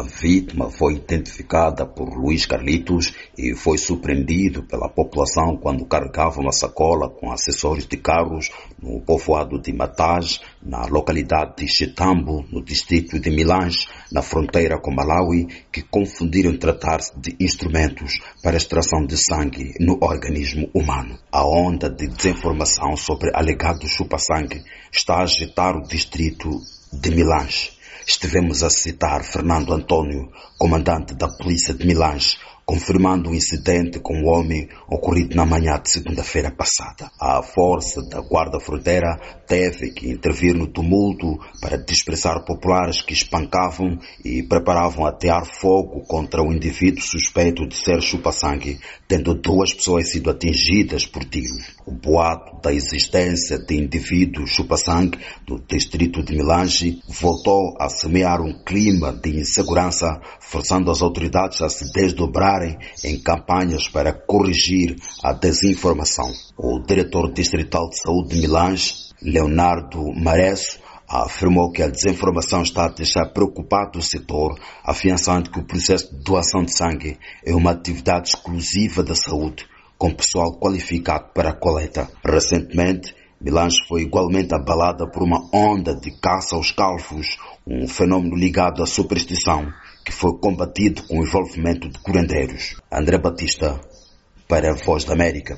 vítima foi identificada por Luís Carlitos e foi surpreendido pela população quando carregava uma sacola com acessórios de carros no povoado de Mataj, na localidade de Chitambo, no distrito de Milange, na fronteira com Malawi, que confundiram tratar-se de instrumentos para extração de sangue no organismo humano. A onda de desinformação sobre alegado chupa-sangue está a agitar o distrito de Milange. Estivemos a citar Fernando Antônio, comandante da polícia de Milange, confirmando o incidente com o homem ocorrido na manhã de segunda-feira passada. A força da Guarda Fronteira teve que intervir no tumulto para dispersar populares que espancavam e preparavam atear fogo contra o indivíduo suspeito de ser chupa-sangue, tendo 2 pessoas sido atingidas por tiros. O boato da existência de indivíduos chupa-sangue do distrito de Milange voltou a semear um clima de insegurança, forçando as autoridades a se desdobrar em campanhas para corrigir a desinformação. O diretor distrital de saúde de Milange, Leonardo Maresso, afirmou que a desinformação está a deixar preocupado o setor, afiançando que o processo de doação de sangue é uma atividade exclusiva da saúde, com pessoal qualificado para a coleta. Recentemente, Milange foi igualmente abalada por uma onda de caça aos calvos, um fenômeno ligado à superstição, que foi combatido com o envolvimento de curandeiros. André Batista, para a Voz da América.